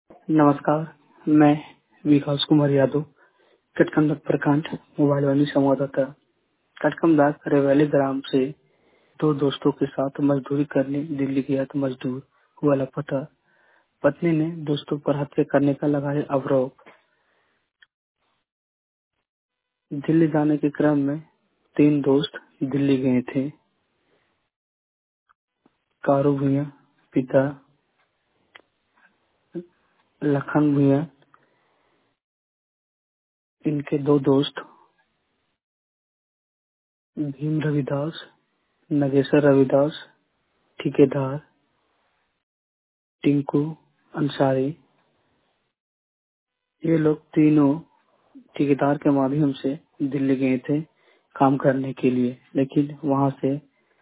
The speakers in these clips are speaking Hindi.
नमस्कार, मैं विकास कुमार यादव, कटकमदाग प्रखंड मोबाइल वाली संवाददाता। कटकमदाग रेवैली ग्राम से दो दोस्तों के साथ मजदूरी करने दिल्ली गया तो मजदूर हुआ लापता। पत्नी ने दोस्तों पर हत्या करने का लगाया आरोप। दिल्ली जाने के क्रम में तीन दोस्त दिल्ली गए थे। कारू भूया, पिता लखन भूया, इनके दो दोस्त भीम रविदास, नगेश्वर रविदास, ठेकेदार टिंकू अंसारी, ये लोग तीनों ठेकेदार के माध्यम से दिल्ली गए थे काम करने के लिए, लेकिन वहां से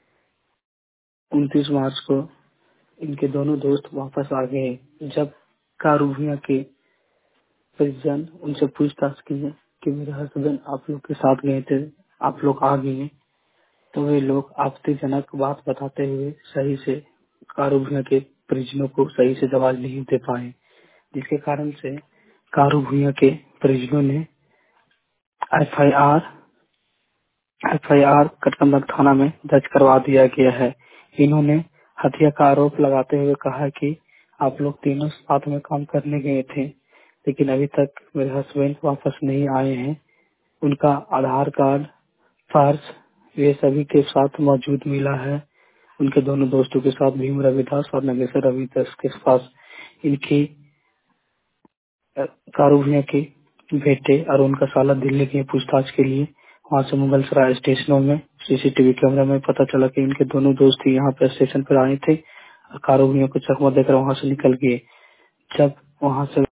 29 मार्च को इनके दोनों दोस्त वापस आ गए। जब कारू भूया के परिजन उनसे पूछताछ की कि मेरे हस्बैंड आप लोग के साथ गए थे, आप लोग आ गए, तो वे लोग आपत्तिजनक बात बताते हुए सही से कारू भूया के परिजनों को सही से जवाब नहीं दे पाए, जिसके कारण से कारू भूया के परिजनों ने एफआईआर एफआईआर कटकमदाग थाना में दर्ज करवा दिया गया है। इन्होंने हत्या का आरोप लगाते हुए कहा कि आप लोग तीनों साथ में काम करने गए थे, लेकिन अभी तक मेरे हस्बैंड वापस नहीं आए हैं। उनका आधार कार्ड, पर्स, ये सभी के साथ मौजूद मिला है। उनके दोनों दोस्तों के साथ भीम रविदास और नगेश्वर रविदास के पास इनकी कारू भूया के बेटे और उनका साला दिल्ली गए पूछताछ के लिए। वहाँ से मुगल सराय स्टेशनों में सीसीटीवी कैमरा में पता चला कि इनके दोनों दोस्त ही यहाँ पे स्टेशन पर आए थे और कारू भूया को चकमा देकर वहाँ से निकल गए। जब वहाँ से